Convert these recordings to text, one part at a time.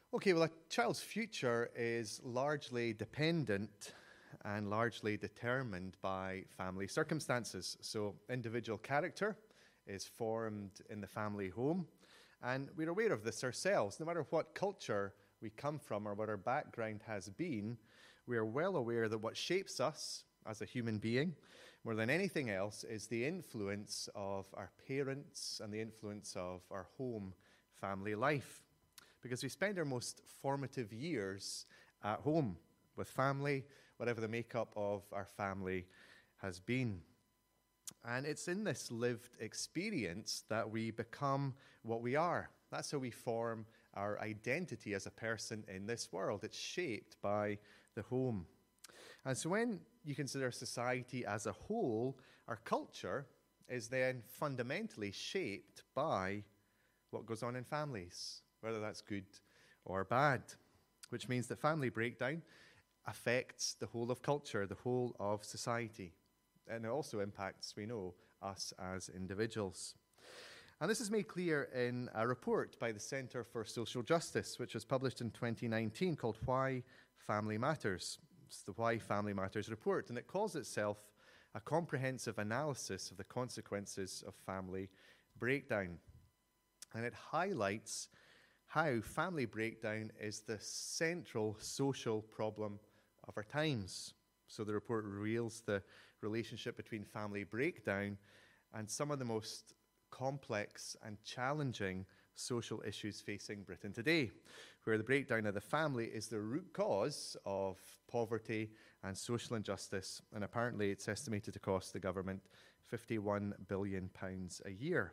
Okay, well, a child's future is largely dependent and largely determined by family circumstances. So, individual character is formed in the family home, and we're aware of this ourselves. No matter what culture we come from or what our background has been, we are well aware that what shapes us as a human being, more than anything else, is the influence of our parents and the influence of our home family life. Because we spend our most formative years at home with family, whatever the makeup of our family has been. And it's in this lived experience that we become what we are. That's how we form our identity as a person in this world. It's shaped by the home. And so when you consider society as a whole, our culture is then fundamentally shaped by what goes on in families, whether that's good or bad, which means that family breakdown affects the whole of culture, the whole of society. And it also impacts, we know, us as individuals. And this is made clear in a report by the Centre for Social Justice, which was published in 2019 called Why Family Matters. It's the Why Family Matters report, and it calls itself a comprehensive analysis of the consequences of family breakdown. And it highlights how family breakdown is the central social problem of our times. So the report reveals the relationship between family breakdown and some of the most complex and challenging social issues facing Britain today, where the breakdown of the family is the root cause of poverty and social injustice, and apparently it's estimated to cost the government £51 billion a year.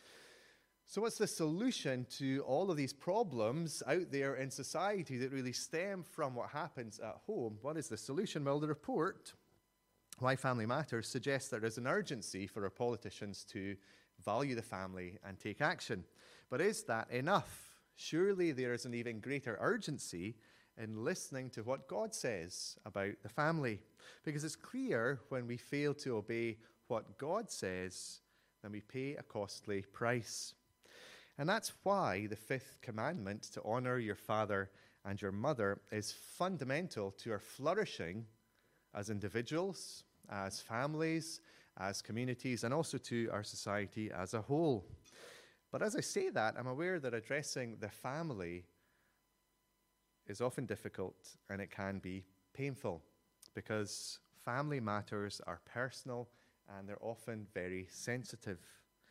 So what's the solution to all of these problems out there in society that really stem from what happens at home? What is the solution? Well, the report, Why Family Matters, suggests there is an urgency for our politicians to value the family and take action. But is that enough? Surely there is an even greater urgency in listening to what God says about the family. Because it's clear when we fail to obey what God says, then we pay a costly price. And that's why the fifth commandment, to honor your father and your mother, is fundamental to our flourishing as individuals, as families, as communities, and also to our society as a whole. But as I say that, I'm aware that addressing the family is often difficult and it can be painful because family matters are personal and they're often very sensitive.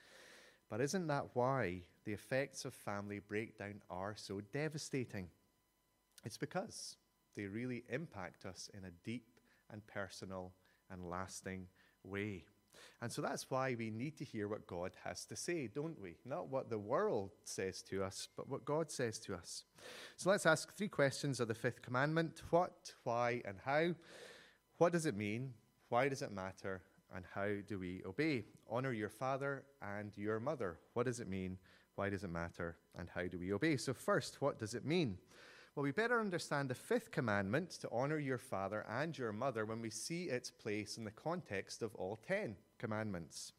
But isn't that why the effects of family breakdown are so devastating? It's because they really impact us in a deep and personal and lasting way. And so that's why we need to hear what God has to say, don't we? Not what the world says to us, but what God says to us. So let's ask 3 questions of the fifth commandment. What, why, and how? What does it mean? Why does it matter? And how do we obey? Honor your father and your mother. What does it mean? Why does it matter? And how do we obey? So first, what does it mean? Well, we better understand the fifth commandment, to honor your father and your mother, when we see its place in the context of all 10 commandments.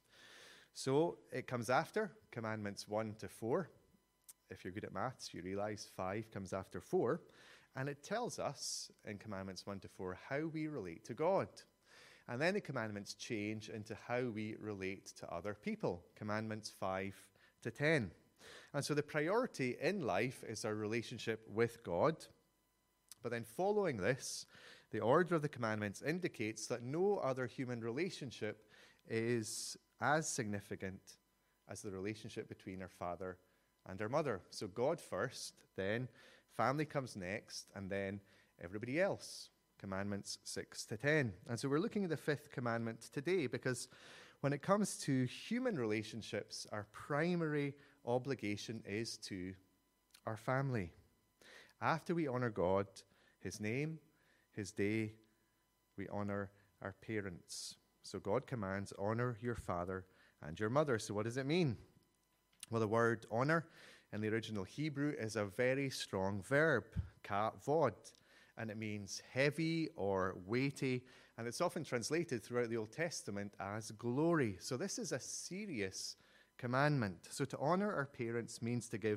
So it comes after commandments 1 to 4. If you're good at maths, you realize 5 comes after 4. And it tells us in commandments 1 to 4 how we relate to God. And then the commandments change into how we relate to other people, commandments 5 to 10. And so the priority in life is our relationship with God. But then following this, the order of the commandments indicates that no other human relationship is as significant as the relationship between our father and our mother. So God first, then family comes next, and then everybody else. Commandments 6 to 10. And so we're looking at the fifth commandment today because when it comes to human relationships, our primary obligation is to our family. After we honor God, his name, his day, we honor our parents. So God commands, honor your father and your mother. So what does it mean? Well, the word honor in the original Hebrew is a very strong verb, kavod. And it means heavy or weighty, and it's often translated throughout the Old Testament as glory. So this is a serious commandment. So to honor our parents means to give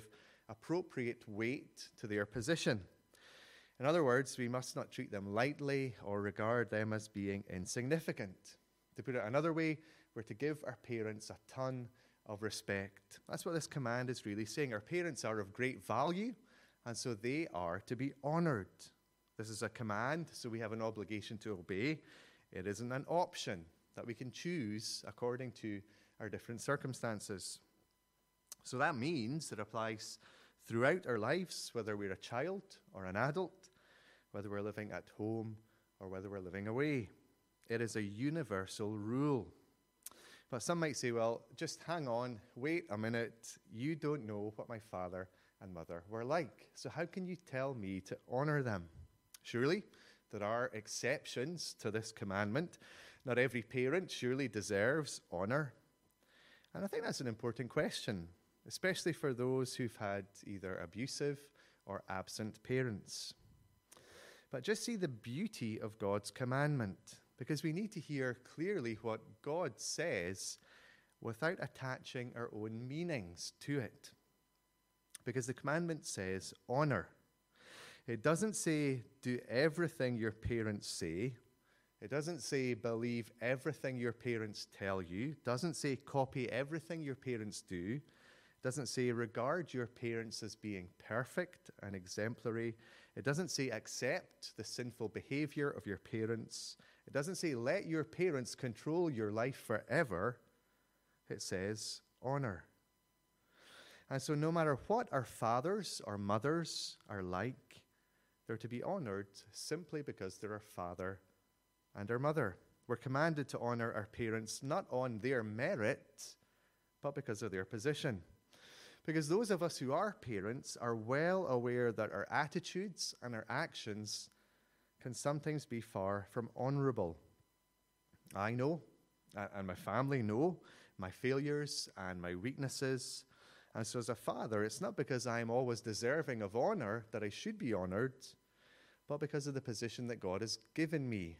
appropriate weight to their position. In other words, we must not treat them lightly or regard them as being insignificant. To put it another way, we're to give our parents a ton of respect. That's what this command is really saying. Our parents are of great value, and so they are to be honored. This is a command, so we have an obligation to obey. It isn't an option that we can choose according to our different circumstances. So that means it applies throughout our lives, whether we're a child or an adult, whether we're living at home or whether we're living away. It is a universal rule. But some might say, well, just hang on, wait a minute. You don't know what my father and mother were like. So how can you tell me to honor them? Surely there are exceptions to this commandment. Not every parent surely deserves honor. And I think that's an important question, especially for those who've had either abusive or absent parents. But just see the beauty of God's commandment, because we need to hear clearly what God says without attaching our own meanings to it. Because the commandment says honor. It doesn't say do everything your parents say. It doesn't say believe everything your parents tell you. It doesn't say copy everything your parents do. It doesn't say regard your parents as being perfect and exemplary. It doesn't say accept the sinful behavior of your parents. It doesn't say let your parents control your life forever. It says honor. And so no matter what our fathers or mothers are like, they're to be honored simply because they're our father and our mother. We're commanded to honor our parents not on their merit, but because of their position. Because those of us who are parents are well aware that our attitudes and our actions can sometimes be far from honorable. I know, and my family know, my failures and my weaknesses. And so as a father, it's not because I'm always deserving of honor that I should be honored, but because of the position that God has given me.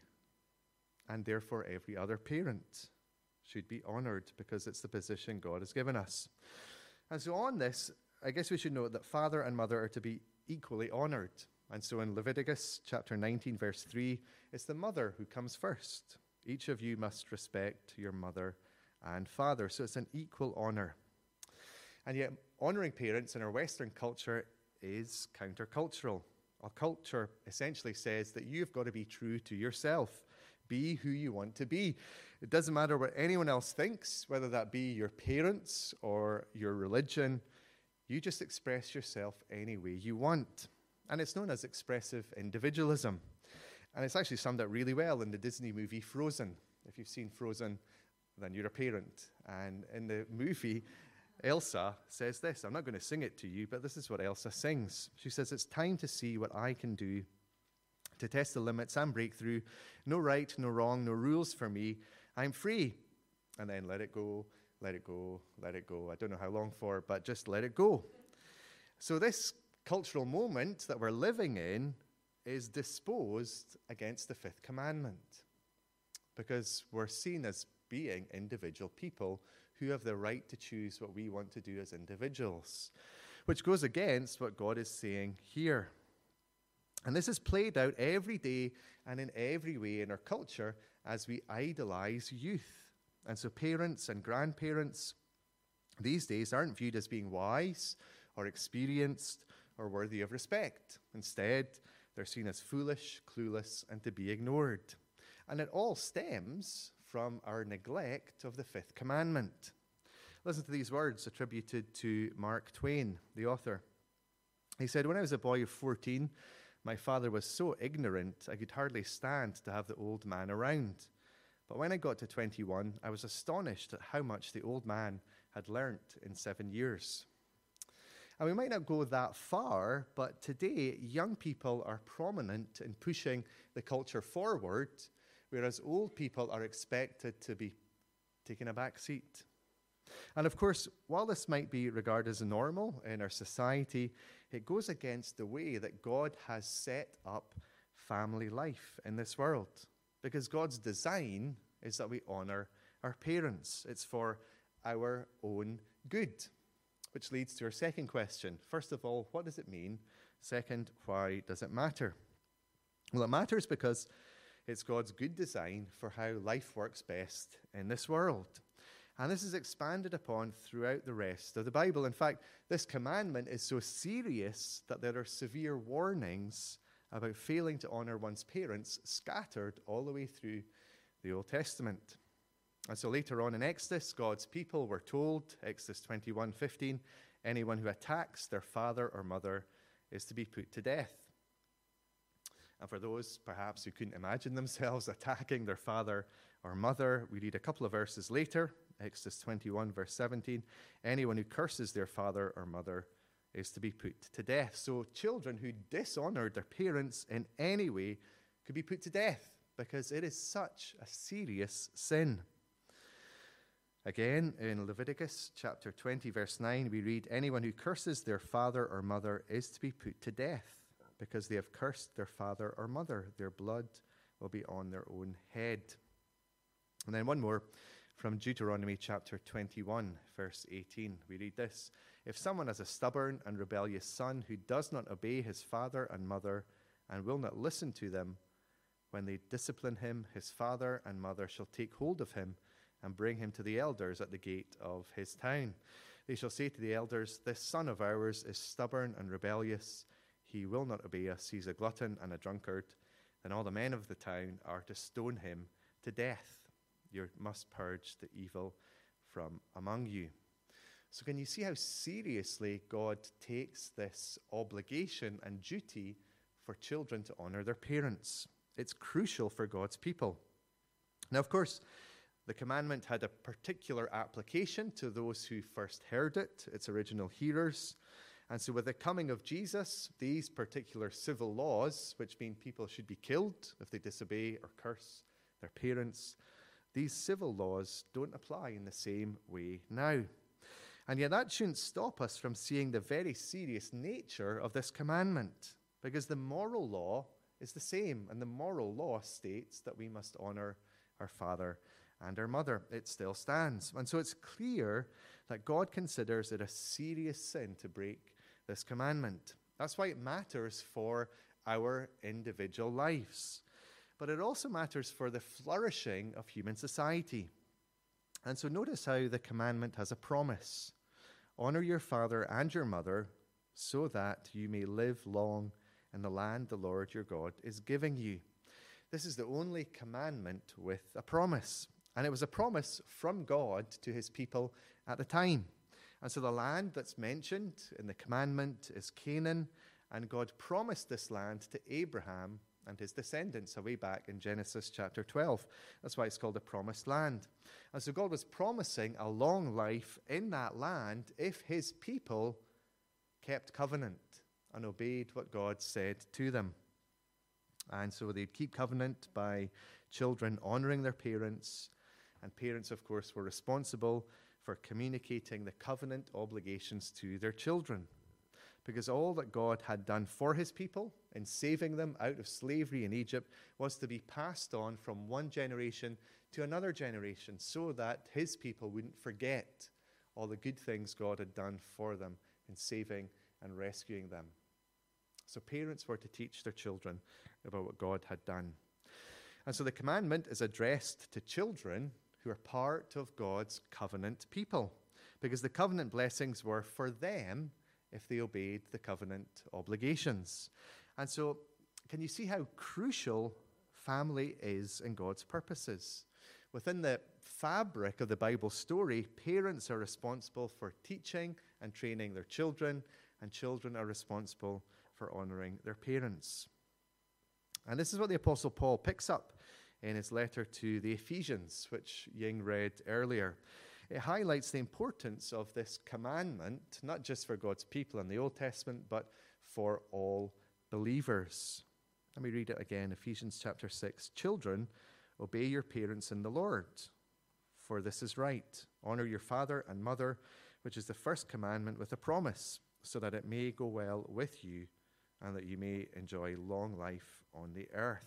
And therefore every other parent should be honored because it's the position God has given us. And so on this, I guess we should note that father and mother are to be equally honored. And so in Leviticus chapter 19, verse 3, it's the mother who comes first. Each of you must respect your mother and father. So it's an equal honor. And yet, honoring parents in our Western culture is countercultural. Our culture essentially says that you've got to be true to yourself. Be who you want to be. It doesn't matter what anyone else thinks, whether that be your parents or your religion. You just express yourself any way you want. And it's known as expressive individualism. And it's actually summed up really well in the Disney movie Frozen. If you've seen Frozen, then you're a parent. And in the movie, Elsa says this. I'm not going to sing it to you, but this is what Elsa sings. She says, "It's time to see what I can do, to test the limits and break through. No right, no wrong, no rules for me. I'm free." And then let it go, let it go, let it go. I don't know how long for, but just let it go. So this cultural moment that we're living in is disposed against the fifth commandment, because we're seen as being individual people who have the right to choose what we want to do as individuals, which goes against what God is saying here. And this is played out every day and in every way in our culture as we idolize youth. And so parents and grandparents these days aren't viewed as being wise or experienced or worthy of respect. Instead, they're seen as foolish, clueless, and to be ignored. And it all stems from our neglect of the fifth commandment. Listen to these words attributed to Mark Twain, the author. He said, "When I was a boy of 14, my father was so ignorant I could hardly stand to have the old man around. But when I got to 21, I was astonished at how much the old man had learnt in 7 years." And we might not go that far, but today young people are prominent in pushing the culture forward, whereas old people are expected to be taking a back seat. And of course, while this might be regarded as normal in our society, it goes against the way that God has set up family life in this world. Because God's design is that we honor our parents. It's for our own good. which leads to our second question. First of all, what does it mean? Second, why does it matter? Well, it matters because it's God's good design for how life works best in this world. And this is expanded upon throughout the rest of the Bible. In fact, this commandment is so serious that there are severe warnings about failing to honor one's parents scattered all the way through the Old Testament. And so later on in Exodus, God's people were told, Exodus 21:15, anyone who attacks their father or mother is to be put to death. And for those perhaps who couldn't imagine themselves attacking their father or mother, we read a couple of verses later, Exodus 21, verse 17, anyone who curses their father or mother is to be put to death. So children who dishonored their parents in any way could be put to death because it is such a serious sin. Again, in Leviticus chapter 20, verse 9, we read, anyone who curses their father or mother is to be put to death because they have cursed their father or mother. Their blood will be on their own head. And then one more from Deuteronomy chapter 21, verse 18. We read this, if someone has a stubborn and rebellious son who does not obey his father and mother and will not listen to them, when they discipline him, his father and mother shall take hold of him and bring him to the elders at the gate of his town. They shall say to the elders, this son of ours is stubborn and rebellious. He will not obey us. He's a glutton and a drunkard. Then all the men of the town are to stone him to death. You must purge the evil from among you. So can you see how seriously God takes this obligation and duty for children to honor their parents? It's crucial for God's people. Now, of course, the commandment had a particular application to those who first heard it, its original hearers. And so with the coming of Jesus, these particular civil laws, which mean people should be killed if they disobey or curse their parents, these civil laws don't apply in the same way now. And yet that shouldn't stop us from seeing the very serious nature of this commandment, because the moral law is the same, and the moral law states that we must honor our father and our mother. It still stands. And so it's clear that God considers it a serious sin to break this commandment. That's why it matters for our individual lives. But it also matters for the flourishing of human society. And so notice how the commandment has a promise. Honor your father and your mother so that you may live long in the land the Lord your God is giving you. This is the only commandment with a promise. And it was a promise from God to his people at the time. And so the land that's mentioned in the commandment is Canaan, and God promised this land to Abraham and his descendants away back in Genesis chapter 12. That's why it's called the promised land. And so God was promising a long life in that land if his people kept covenant and obeyed what God said to them. And so they'd keep covenant by children honoring their parents. And parents, of course, were responsible for communicating the covenant obligations to their children. Because all that God had done for his people in saving them out of slavery in Egypt was to be passed on from one generation to another generation so that his people wouldn't forget all the good things God had done for them in saving and rescuing them. So parents were to teach their children about what God had done. And so the commandment is addressed to children who are part of God's covenant people, because the covenant blessings were for them if they obeyed the covenant obligations. And so, can you see how crucial family is in God's purposes? Within the fabric of the Bible story, parents are responsible for teaching and training their children, and children are responsible for honoring their parents. And this is what the Apostle Paul picks up in his letter to the Ephesians, which Ying read earlier. It highlights the importance of this commandment, not just for God's people in the Old Testament, but for all believers. Let me read it again, Ephesians chapter 6. Children, obey your parents in the Lord, for this is right. Honor your father and mother, which is the first commandment with a promise, so that it may go well with you and that you may enjoy long life on the earth.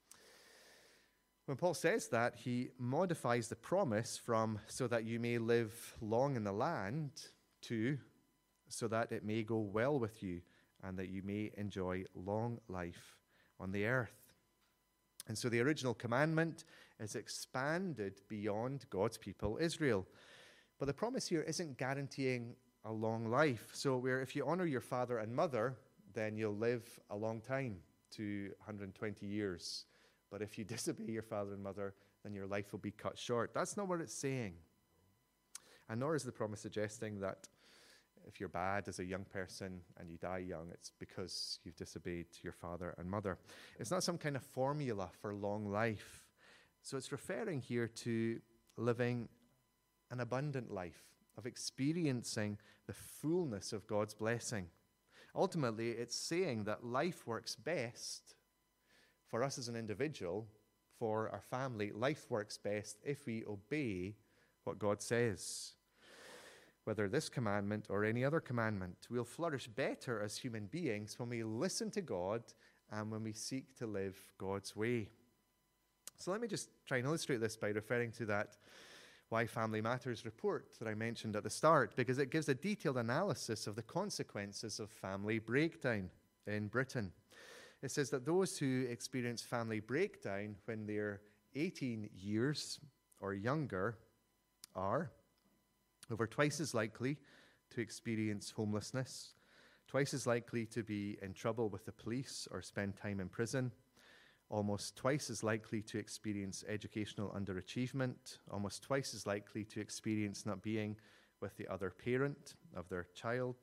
When Paul says that, he modifies the promise from so that you may live long in the land to so that it may go well with you and that you may enjoy long life on the earth. And so the original commandment is expanded beyond God's people, Israel. But the promise here isn't guaranteeing a long life. So where if you honor your father and mother, then you'll live a long time, to 120 years. But if you disobey your father and mother, then your life will be cut short. That's not what it's saying. And nor is the promise suggesting that if you're bad as a young person and you die young, it's because you've disobeyed your father and mother. It's not some kind of formula for long life. So it's referring here to living an abundant life, of experiencing the fullness of God's blessing. Ultimately, it's saying that life works best for us as an individual, for our family. Life works best if we obey what God says. Whether this commandment or any other commandment, we'll flourish better as human beings when we listen to God and when we seek to live God's way. So let me just try and illustrate this by referring to that Why Family Matters report that I mentioned at the start, because it gives a detailed analysis of the consequences of family breakdown in Britain. It says that those who experience family breakdown when they're 18 years or younger are over twice as likely to experience homelessness, twice as likely to be in trouble with the police or spend time in prison, almost twice as likely to experience educational underachievement, almost twice as likely to experience not being with the other parent of their child,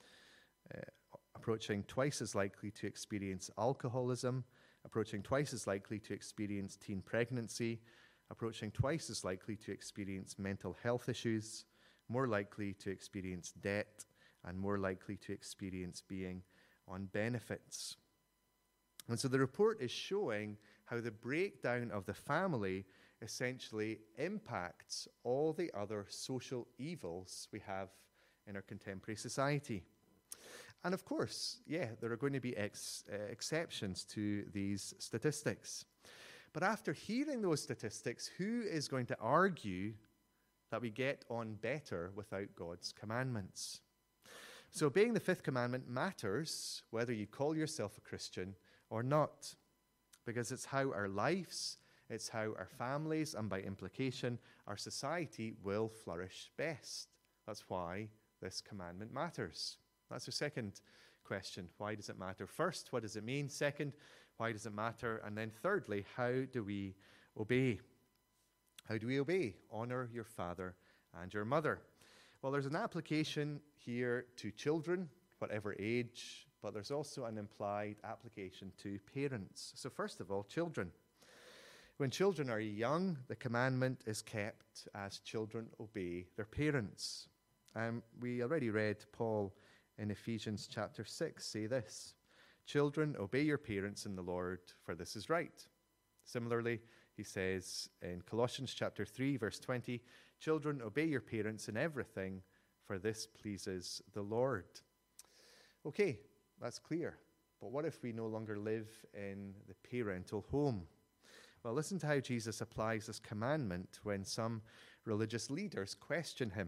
approaching twice as likely to experience alcoholism, approaching twice as likely to experience teen pregnancy, approaching twice as likely to experience mental health issues, more likely to experience debt, and more likely to experience being on benefits. And so the report is showing how the breakdown of the family essentially impacts all the other social evils we have in our contemporary society. And of course, there are going to be exceptions to these statistics. But after hearing those statistics, who is going to argue that we get on better without God's commandments? So obeying the fifth commandment matters whether you call yourself a Christian or not, because it's how our lives, it's how our families, and by implication, our society will flourish best. That's why this commandment matters. That's our second question. Why does it matter? First, what does it mean? Second, why does it matter? And then thirdly, how do we obey? How do we obey? Honor your father and your mother. Well, there's an application here to children, whatever age, but there's also an implied application to parents. So first of all, children. When children are young, the commandment is kept as children obey their parents. We already read Paul in Ephesians chapter 6 say this: "Children, obey your parents in the Lord, for this is right." Similarly, he says in Colossians chapter 3, verse 20, "Children, obey your parents in everything, for this pleases the Lord." Okay, that's clear. But what if we no longer live in the parental home? Well, listen to how Jesus applies this commandment when some religious leaders question him.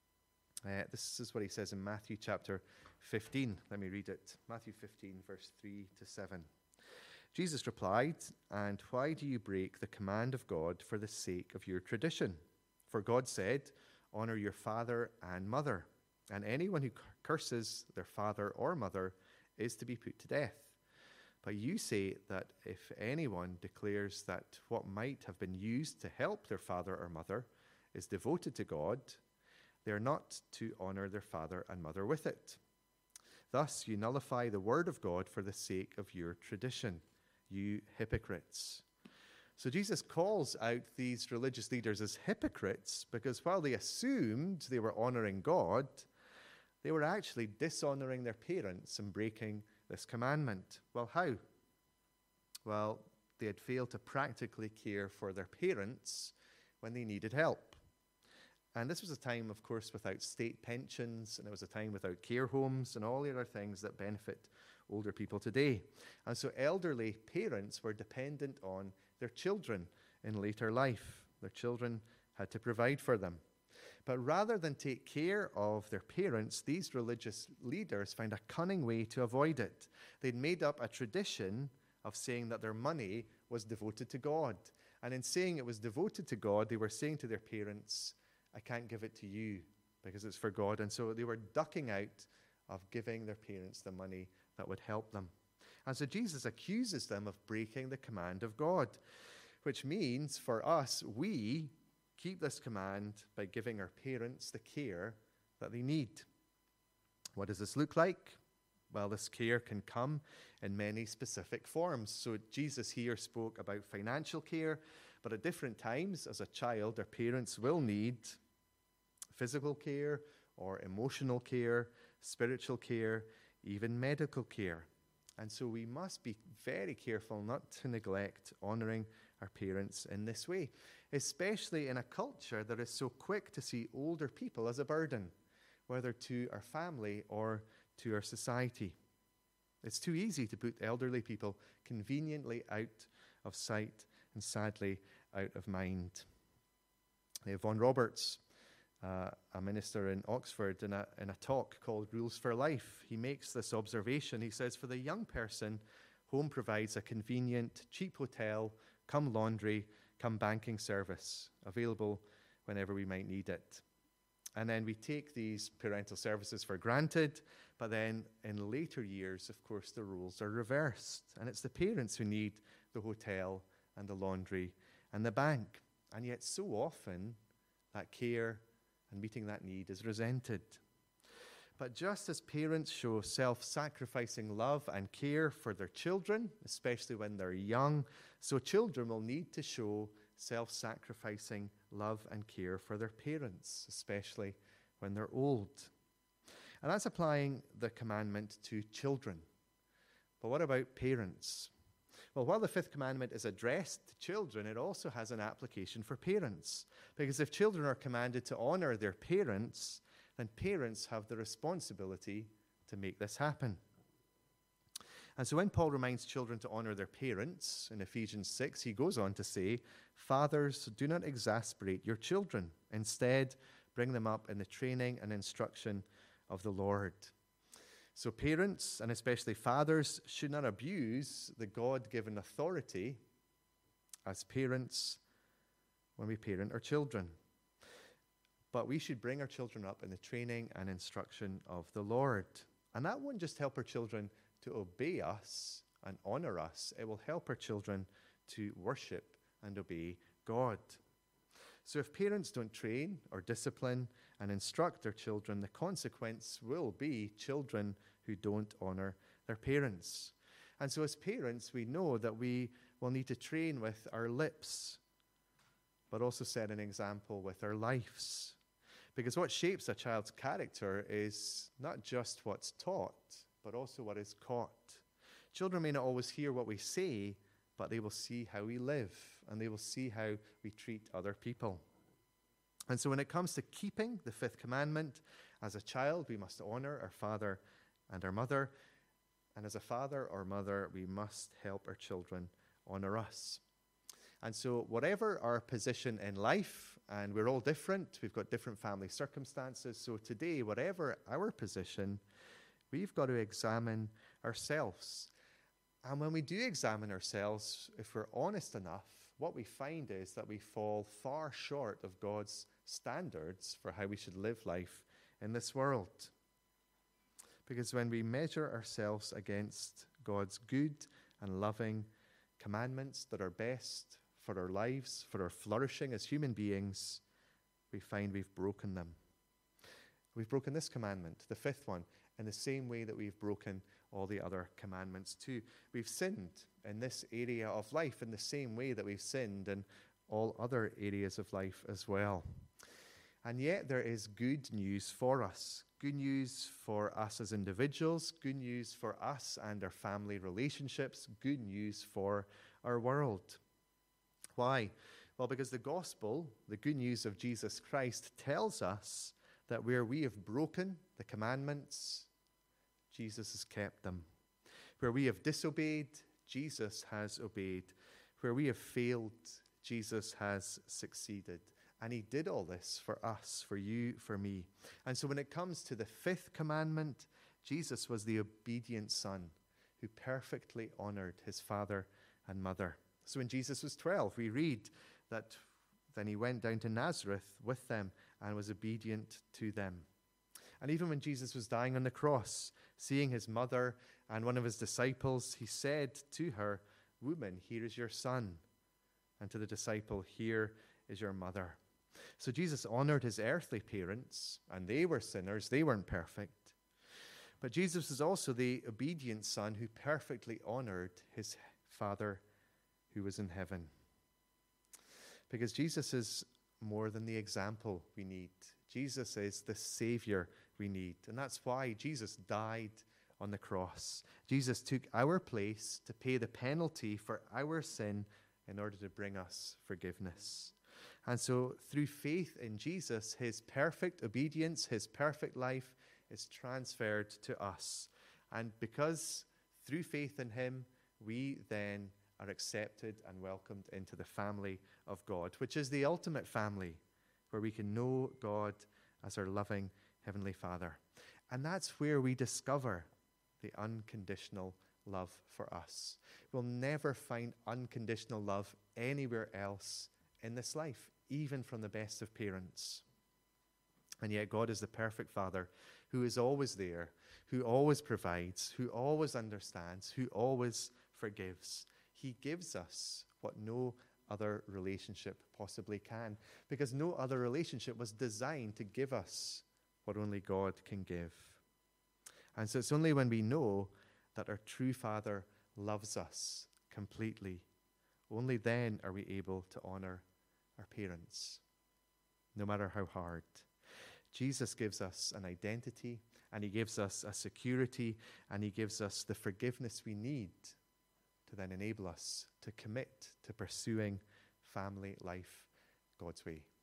This is what he says in Matthew chapter 15. Let me read it. Matthew 15, verse 3 to 7. Jesus replied, "And why do you break the command of God for the sake of your tradition? For God said, 'Honor your father and mother,' and anyone who curses their father or mother is to be put to death. But you say that if anyone declares that what might have been used to help their father or mother is devoted to God, they are not to honor their father and mother with it. Thus you nullify the word of God for the sake of your tradition, you hypocrites." So Jesus calls out these religious leaders as hypocrites because while they assumed they were honoring God, they were actually dishonoring their parents and breaking this commandment. Well, how? Well, they had failed to practically care for their parents when they needed help. And this was a time, of course, without state pensions, and it was a time without care homes and all the other things that benefit older people today. And so elderly parents were dependent on their children in later life. Their children had to provide for them. But rather than take care of their parents, these religious leaders found a cunning way to avoid it. They'd made up a tradition of saying that their money was devoted to God. And in saying it was devoted to God, they were saying to their parents, I can't give it to you because it's for God. And so they were ducking out of giving their parents the money that would help them. And so Jesus accuses them of breaking the command of God, which means for us, we keep this command by giving our parents the care that they need. What does this look like? Well, this care can come in many specific forms. So Jesus here spoke about financial care, but at different times as a child, our parents will need physical care or emotional care, spiritual care, even medical care. And so we must be very careful not to neglect honoring our parents in this way, especially in a culture that is so quick to see older people as a burden, whether to our family or to our society. It's too easy to put elderly people conveniently out of sight and sadly out of mind. Vaughan Roberts, a minister in Oxford, in a talk called Rules for Life, he makes this observation. He says, for the young person, home provides a convenient, cheap hotel, come laundry, come banking service, available whenever we might need it. And then we take these parental services for granted, but then in later years, of course, the roles are reversed. And it's the parents who need the hotel and the laundry and the bank. And yet so often, that care and meeting that need is resented. But just as parents show self-sacrificing love and care for their children, especially when they're young, so children will need to show self-sacrificing love and care for their parents, especially when they're old. And that's applying the commandment to children. But what about parents? Well, while the fifth commandment is addressed to children, it also has an application for parents. Because if children are commanded to honor their parents, then parents have the responsibility to make this happen. And so when Paul reminds children to honor their parents in Ephesians 6, he goes on to say, fathers, do not exasperate your children. Instead, bring them up in the training and instruction of the Lord. So parents, and especially fathers, should not abuse the God-given authority as parents when we parent our children. But we should bring our children up in the training and instruction of the Lord. And that won't just help our children to obey us and honor us. It will help our children to worship and obey God. So if parents don't train or discipline and instruct their children, the consequence will be children who don't honor their parents. And so as parents, we know that we will need to train with our lips, but also set an example with our lives. Because what shapes a child's character is not just what's taught, but also what is caught. Children may not always hear what we say, but they will see how we live, and they will see how we treat other people. And so when it comes to keeping the fifth commandment, as a child, we must honor our father and our mother. And as a father or mother, we must help our children honor us. And so whatever our position in life, and we're all different, we've got different family circumstances. So today, whatever our position, we've got to examine ourselves. And when we do examine ourselves, if we're honest enough, what we find is that we fall far short of God's standards for how we should live life in this world. Because when we measure ourselves against God's good and loving commandments that are best for our lives, for our flourishing as human beings, we find we've broken them. We've broken this commandment, the fifth one, in the same way that we've broken all the other commandments too. We've sinned in this area of life in the same way that we've sinned in all other areas of life as well. And yet there is good news for us. Good news for us as individuals, good news for us and our family relationships, good news for our world. Why? Well, because the gospel, the good news of Jesus Christ, tells us that where we have broken the commandments, Jesus has kept them. Where we have disobeyed, Jesus has obeyed. Where we have failed, Jesus has succeeded. And he did all this for us, for you, for me. And so when it comes to the fifth commandment, Jesus was the obedient son who perfectly honored his father and mother. So when Jesus was 12, we read that then he went down to Nazareth with them and was obedient to them. And even when Jesus was dying on the cross, seeing his mother and one of his disciples, he said to her, "Woman, here is your son." And to the disciple, "Here is your mother." So Jesus honored his earthly parents, and they were sinners. They weren't perfect. But Jesus is also the obedient son who perfectly honored his Father who was in heaven. Because Jesus is more than the example we need. Jesus is the Savior we need. And that's why Jesus died on the cross. Jesus took our place to pay the penalty for our sin in order to bring us forgiveness. And so through faith in Jesus, his perfect obedience, his perfect life is transferred to us. And because through faith in him, we then are accepted and welcomed into the family of God, which is the ultimate family where we can know God as our loving Heavenly Father. And that's where we discover the unconditional love for us. We'll never find unconditional love anywhere else in this life, even from the best of parents. And yet God is the perfect Father who is always there, who always provides, who always understands, who always forgives. He gives us what no other relationship possibly can, because no other relationship was designed to give us what only God can give. And so it's only when we know that our true Father loves us completely, only then are we able to honor our parents, no matter how hard. Jesus gives us an identity, and he gives us a security, and he gives us the forgiveness we need to then enable us to commit to pursuing family life God's way.